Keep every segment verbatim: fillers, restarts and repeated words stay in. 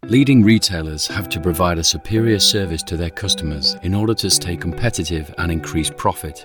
Leading retailers have to provide a superior service to their customers in order to stay competitive and increase profit.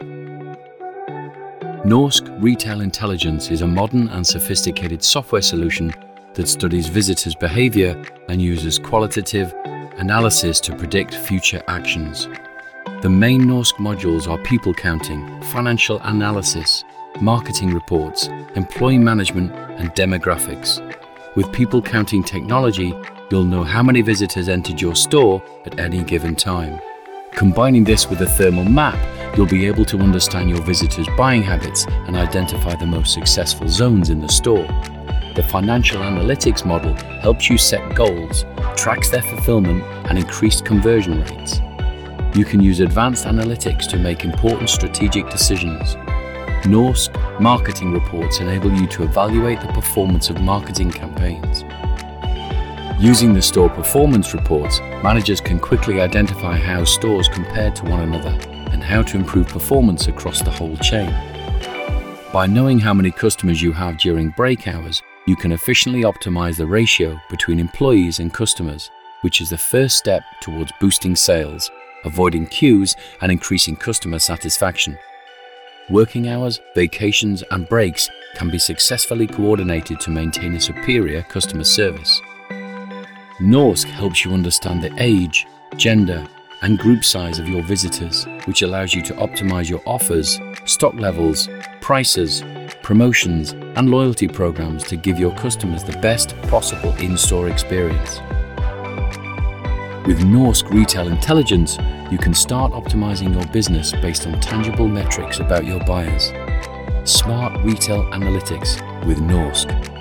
Norsk Retail Intelligence is a modern and sophisticated software solution that studies visitors' behavior and uses qualitative analysis to predict future actions. The main Norsk modules are people counting, financial analysis, marketing reports, employee management, and demographics. With people counting technology, you'll know how many visitors entered your store at any given time. Combining this with a thermal map, you'll be able to understand your visitors' buying habits and identify the most successful zones in the store. The financial analytics model helps you set goals, tracks their fulfillment, and increase conversion rates. You can use advanced analytics to make important strategic decisions. Norsk marketing reports enable you to evaluate the performance of marketing campaigns. Using the store performance reports, managers can quickly identify how stores compare to one another and how to improve performance across the whole chain. By knowing how many customers you have during break hours, you can efficiently optimize the ratio between employees and customers, which is the first step towards boosting sales, avoiding queues, and increasing customer satisfaction. Working hours, vacations, and breaks can be successfully coordinated to maintain a superior customer service. Norsk helps you understand the age, gender, and group size of your visitors, which allows you to optimize your offers, stock levels, prices, promotions, and loyalty programs to give your customers the best possible in-store experience. With Norsk Retail Intelligence, you can start optimizing your business based on tangible metrics about your buyers. Smart Retail Analytics with Norsk.